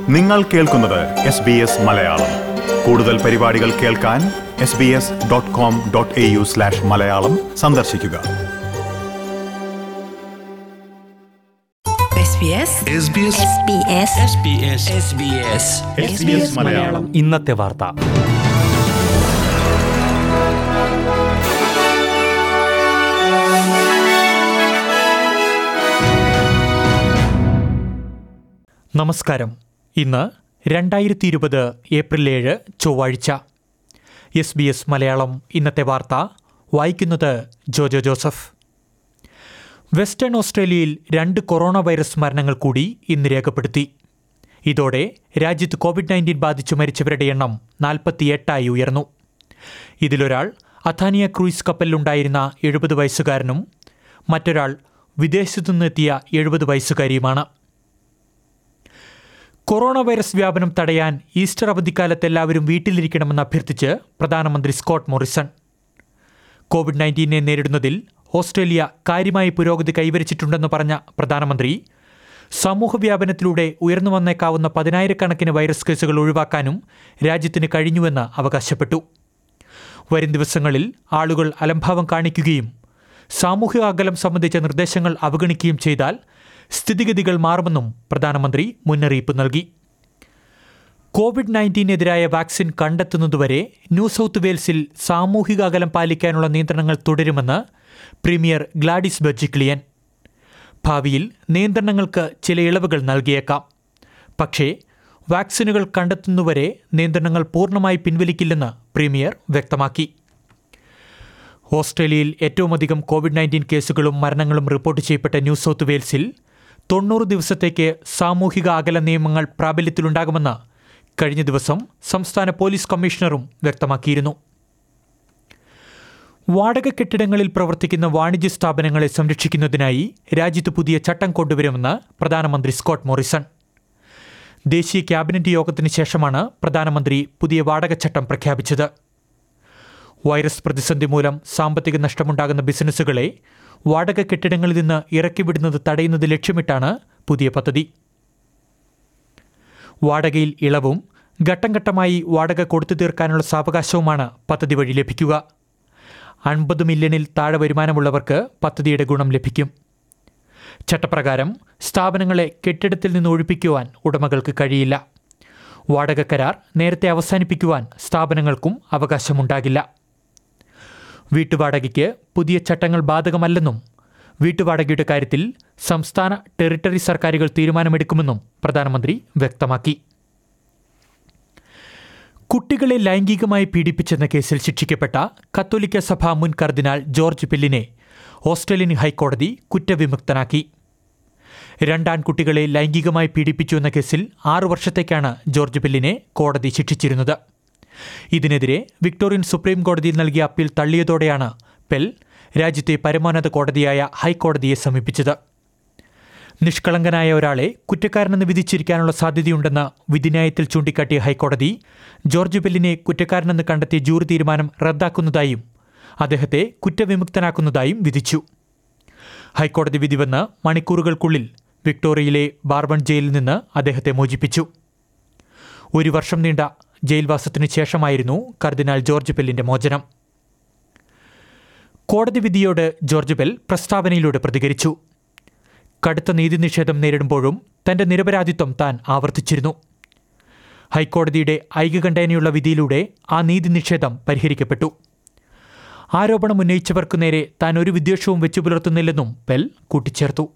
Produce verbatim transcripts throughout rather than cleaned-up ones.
നിങ്ങൾ കേൾക്കുന്നത് S B S Malayalam. കൂടുതൽ പരിപാടികൾ കേൾക്കാൻ S B S dot com dot A U slash Malayalam സന്ദർശിക്കുക. ഇന്നത്തെ വാർത്ത. നമസ്കാരം. ഇന്ന് രണ്ടായിരത്തി ഇരുപത് ഏപ്രിൽ ഏഴ് ചൊവ്വാഴ്ച. എസ് ബി എസ് മലയാളം ഇന്നത്തെ വാർത്ത വായിക്കുന്നത് ജോജോ ജോസഫ്. വെസ്റ്റേൺ ഓസ്ട്രേലിയയിൽ രണ്ട് കൊറോണ വൈറസ് മരണങ്ങൾ കൂടി ഇന്ന് രേഖപ്പെടുത്തി. ഇതോടെ രാജ്യത്ത് കോവിഡ് നയൻറ്റീൻ ബാധിച്ചു മരിച്ചവരുടെ എണ്ണം നാൽപ്പത്തിയെട്ടായി ഉയർന്നു. ഇതിലൊരാൾ അഥാനിയ ക്രൂയിസ് കപ്പലിലുണ്ടായിരുന്ന എഴുപത് വയസ്സുകാരനും മറ്റൊരാൾ വിദേശത്തു നിന്നെത്തിയ എഴുപത് വയസ്സുകാരിയുമാണ്. കൊറോണ വൈറസ് വ്യാപനം തടയാൻ ഈസ്റ്റർ അവധിക്കാലത്ത് എല്ലാവരും വീട്ടിലിരിക്കണമെന്ന് അഭ്യർത്ഥിച്ച് പ്രധാനമന്ത്രി സ്കോട്ട് മോറിസൺ. കോവിഡ് നയൻറ്റീനെ നേരിടുന്നതിൽ ഓസ്ട്രേലിയ കാര്യമായ പുരോഗതി കൈവരിച്ചിട്ടുണ്ടെന്ന് പറഞ്ഞ പ്രധാനമന്ത്രി സമൂഹവ്യാപനത്തിലൂടെ ഉയർന്നു വന്നേക്കാവുന്ന പതിനായിരക്കണക്കിന് വൈറസ് കേസുകൾ ഒഴിവാക്കാനും രാജ്യത്തിന് കഴിഞ്ഞുവെന്ന് അവകാശപ്പെട്ടു. വരും ദിവസങ്ങളിൽ ആളുകൾ അലംഭാവം കാണിക്കുകയും സാമൂഹിക അകലം സംബന്ധിച്ച നിർദ്ദേശങ്ങൾ അവഗണിക്കുകയും ചെയ്താൽ സ്ഥിതിഗതികൾ മാറുമെന്നും പ്രധാനമന്ത്രി മുന്നറിയിപ്പ് നൽകി. കോവിഡ് നയൻറ്റീനെതിരായ വാക്സിൻ കണ്ടെത്തുന്നതുവരെ ന്യൂ സൗത്ത് വെയിൽസിൽ സാമൂഹിക അകലം പാലിക്കാനുള്ള നിയന്ത്രണങ്ങൾ തുടരുമെന്ന് പ്രീമിയർ ഗ്ലാഡിസ് ബെർജിക്ലിയൻ. ഭാവിയിൽ നിയന്ത്രണങ്ങൾക്ക് ചില ഇളവുകൾ നൽകിയേക്കാം. പക്ഷേ വാക്സിനുകൾ കണ്ടെത്തുന്നതുവരെ നിയന്ത്രണങ്ങൾ പൂർണ്ണമായി പിൻവലിക്കില്ലെന്ന് പ്രീമിയർ വ്യക്തമാക്കി. ഓസ്ട്രേലിയയിൽ ഏറ്റവുമധികം കോവിഡ് നയൻറ്റീൻ കേസുകളും മരണങ്ങളും റിപ്പോർട്ട് ചെയ്യപ്പെട്ട ന്യൂ സൗത്ത് വെയിൽസിൽ തൊണ്ണൂറ് ദിവസത്തേക്ക് സാമൂഹിക അകല നിയമങ്ങൾ പ്രാബല്യത്തിലുണ്ടാകുമെന്ന് കഴിഞ്ഞ ദിവസം സംസ്ഥാന പോലീസ് കമ്മീഷണറും വ്യക്തമാക്കിയിരുന്നു. വാടക കെട്ടിടങ്ങളിൽ പ്രവർത്തിക്കുന്ന വാണിജ്യ സ്ഥാപനങ്ങളെ സംരക്ഷിക്കുന്നതിനായി രാജ്യത്ത് പുതിയ ചട്ടം കൊണ്ടുവരുമെന്ന് പ്രധാനമന്ത്രി സ്കോട്ട് മോറിസൺ. ദേശീയ ക്യാബിനറ്റ് യോഗത്തിന് ശേഷമാണ് പ്രധാനമന്ത്രി പുതിയ വാടകച്ചട്ടം പ്രഖ്യാപിച്ചത്. വൈറസ് പ്രതിസന്ധി മൂലം സാമ്പത്തിക നഷ്ടമുണ്ടാകുന്ന ബിസിനസ്സുകളെ വാടക കെട്ടിടങ്ങളിൽ നിന്ന് ഇറക്കിവിടുന്നത് തടയുന്നത് ലക്ഷ്യമിട്ടാണ് പുതിയ പദ്ധതി. വാടകയിൽ ഇളവും ഘട്ടം ഘട്ടമായി വാടക കൊടുത്തു തീർക്കാനുള്ള സാവകാശവുമാണ് പദ്ധതി വഴി ലഭിക്കുക. അൻപത് മില്യണിൽ താഴെ വരുമാനമുള്ളവർക്ക് പദ്ധതിയുടെ ഗുണം ലഭിക്കും. ചട്ടപ്രകാരം സ്ഥാപനങ്ങളെ കെട്ടിടത്തിൽ നിന്ന് ഒഴിപ്പിക്കുവാൻ ഉടമകൾക്ക് കഴിയില്ല. വാടക കരാർ നേരത്തെ അവസാനിപ്പിക്കുവാൻ സ്ഥാപനങ്ങൾക്കും അവകാശമുണ്ടാകില്ല. വീട്ടുവാടകയ്ക്ക് പുതിയ ചട്ടങ്ങൾ ബാധകമല്ലെന്നും വീട്ടുവാടകയുടെ കാര്യത്തിൽ സംസ്ഥാന ടെറിട്ടറി സർക്കാരുകൾ തീരുമാനമെടുക്കുമെന്നും പ്രധാനമന്ത്രി വ്യക്തമാക്കി. കുട്ടികളെ ലൈംഗികമായി പീഡിപ്പിച്ചെന്ന കേസിൽ ശിക്ഷിക്കപ്പെട്ട കത്തോലിക്ക സഭ മുൻ കർദിനാൾ ജോർജ് പെല്ലിനെ ഓസ്ട്രേലിയൻ ഹൈക്കോടതി കുറ്റവിമുക്തനാക്കി. രണ്ടാൺകുട്ടികളെ ലൈംഗികമായി പീഡിപ്പിച്ചു എന്ന കേസിൽ ആറു വർഷത്തേക്കാണ് ജോർജ് പെല്ലിനെ കോടതി ശിക്ഷിച്ചിരുന്നത്. ഇതിനെതിരെ വിക്ടോറിയൻ സുപ്രീം കോടതിയിൽ നൽകിയ അപ്പീൽ തള്ളിയതോടെയാണ് പെൽ രാജ്യത്തെ പരമോന്നത കോടതിയായ ഹൈക്കോടതിയെ സമീപിച്ചത്. നിഷ്കളങ്കനായ ഒരാളെ കുറ്റക്കാരനെന്ന് വിധിച്ചിരിക്കാനുള്ള സാധ്യതയുണ്ടെന്ന് വിധിന്യായത്തിൽ ചൂണ്ടിക്കാട്ടിയ ഹൈക്കോടതി ജോർജ് പെല്ലിനെ കുറ്റക്കാരനെന്ന് കണ്ടെത്തിയ ജൂറി തീരുമാനം റദ്ദാക്കുന്നതായും അദ്ദേഹത്തെ കുറ്റവിമുക്തനാക്കുന്നതായും വിധിച്ചു. ഹൈക്കോടതി വിധി വന്ന് മണിക്കൂറുകൾക്കുള്ളിൽ വിക്ടോറിയയിലെ ബാർബൺ ജയിലിൽ നിന്ന് അദ്ദേഹത്തെ മോചിപ്പിച്ചു. ഒരു വർഷം നീണ്ട ജയിൽവാസത്തിനു ശേഷമായിരുന്നു കർദിനാൾ ജോർജ് പെല്ലിന്റെ മോചനം. കോടതി വിധിയോട് ജോർജ് പെൽ പ്രസ്താവനയിലൂടെ പ്രതികരിച്ചു. കടുത്ത നീതി നിഷേധം നേരിടുമ്പോഴും തന്റെ നിരപരാധിത്വം താൻ ആവർത്തിച്ചിരുന്നു. ഹൈക്കോടതിയുടെ ഐകകണ്ഠേനയുള്ള വിധിയിലൂടെ ആ നീതി നിഷേധം പരിഹരിക്കപ്പെട്ടു. ആരോപണം ഉന്നയിച്ചവർക്കു നേരെ താൻ ഒരു വിദ്വേഷവും വെച്ചു പുലർത്തുന്നില്ലെന്നും പെൽ കൂട്ടിച്ചേർത്തു.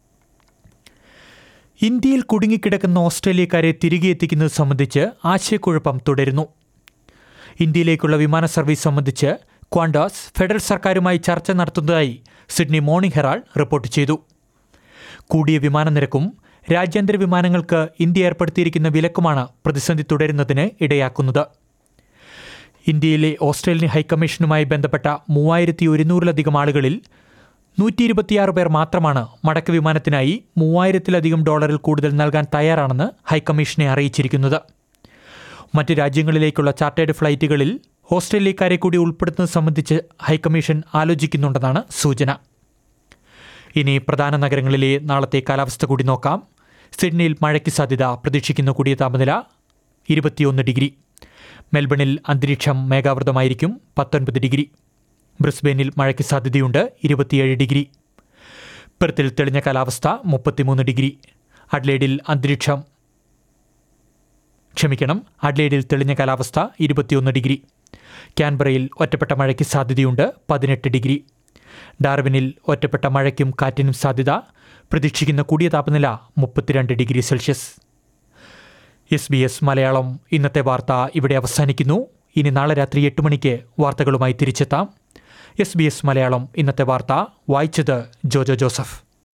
ഇന്ത്യയിൽ കുടുങ്ങിക്കിടക്കുന്ന ഓസ്ട്രേലിയക്കാരെ തിരികെ എത്തിക്കുന്നത് സംബന്ധിച്ച് ആശയക്കുഴപ്പം തുടരുന്നു. ഇന്ത്യയിലേക്കുള്ള വിമാന സർവീസ് സംബന്ധിച്ച് ക്വാണ്ടോസ് ഫെഡറൽ സർക്കാരുമായി ചർച്ച നടത്തുന്നതായി സിഡ്നി മോർണിംഗ് ഹെറാൾഡ് റിപ്പോർട്ട് ചെയ്തു. കൂടിയ വിമാന നിരക്കും രാജ്യാന്തര വിമാനങ്ങൾക്ക് ഇന്ത്യ ഏർപ്പെടുത്തിയിരിക്കുന്ന വിലക്കുമാണ് പ്രതിസന്ധി തുടരുന്നതിന് ഇടയാക്കുന്നത്. ഇന്ത്യയിലെ ഓസ്ട്രേലിയൻ ഹൈക്കമ്മീഷനുമായി ബന്ധപ്പെട്ട മൂവായിരത്തി ഒരുന്നൂറിലധികം ആളുകളിൽ നൂറ്റി ഇരുപത്തിയാറ് പേർ മാത്രമാണ് മടക്ക വിമാനത്തിനായി മൂവായിരത്തിലധികം ഡോളറിൽ കൂടുതൽ നൽകാൻ തയ്യാറാണെന്ന് ഹൈക്കമ്മീഷനെ അറിയിച്ചിരിക്കുന്നത്. മറ്റ് രാജ്യങ്ങളിലേക്കുള്ള ചാർട്ടേഡ് ഫ്ലൈറ്റുകളിൽ ഓസ്ട്രേലിയക്കാരെ കൂടി ഉൾപ്പെടുത്തുന്നത് സംബന്ധിച്ച് ഹൈക്കമ്മീഷൻ ആലോചിക്കുന്നുണ്ടെന്നാണ് സൂചന. ഇനി പ്രധാന നഗരങ്ങളിലെ നാളത്തെ കാലാവസ്ഥ കൂടി നോക്കാം. സിഡ്നിയിൽ മഴയ്ക്ക് സാധ്യത, പ്രതീക്ഷിക്കുന്ന കൂടിയ താപനില ഇരുപത്തിയൊന്ന് ഡിഗ്രി. മെൽബണിൽ അന്തരീക്ഷം മേഘാവൃതമായിരിക്കും, പത്തൊൻപത് ഡിഗ്രി. ബ്രിസ്ബെയിനിൽ മഴയ്ക്ക് സാധ്യതയുണ്ട്, ഇരുപത്തിയേഴ് ഡിഗ്രി. പെർത്തിൽ തെളിഞ്ഞ കാലാവസ്ഥ, മുപ്പത്തിമൂന്ന് ഡിഗ്രി. അഡ്ലേഡിൽ അന്തരീക്ഷം ക്ഷമിക്കണം അഡ്ലേഡിൽ തെളിഞ്ഞ കാലാവസ്ഥ, ഇരുപത്തിയൊന്ന് ഡിഗ്രി. ക്യാൻബറയിൽ ഒറ്റപ്പെട്ട മഴയ്ക്ക് സാധ്യതയുണ്ട്, പതിനെട്ട് ഡിഗ്രി. ഡാർവിനിൽ ഒറ്റപ്പെട്ട മഴയ്ക്കും കാറ്റിനും സാധ്യത, പ്രതീക്ഷിക്കുന്ന കൂടിയ താപനില മുപ്പത്തിരണ്ട് degree celsius. S B S Malayalam ഇന്നത്തെ വാർത്ത ഇവിടെ അവസാനിക്കുന്നു. ഇനി നാളെ രാത്രി എട്ട് മണിക്ക് വാർത്തകളുമായി തിരിച്ചെത്താം. എസ് ബി എസ് മലയാളം ഇന്നത്തെ വാർത്ത വായിച്ചത് ജോജോ ജോസഫ്.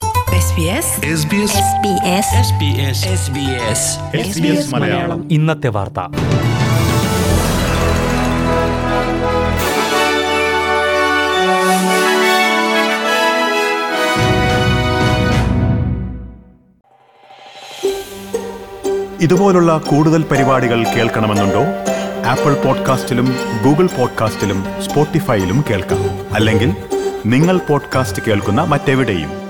ഇന്നത്തെ വാർത്ത. ഇതുപോലുള്ള കൂടുതൽ പരിപാടികൾ കേൾക്കണമെന്നുണ്ടോ? ആപ്പിൾ പോഡ്കാസ്റ്റിലും ഗൂഗിൾ പോഡ്കാസ്റ്റിലും സ്പോട്ടിഫൈയിലും കേൾക്കാം. അല്ലെങ്കിൽ നിങ്ങൾ പോഡ്കാസ്റ്റ് കേൾക്കുന്ന മറ്റെവിടെയും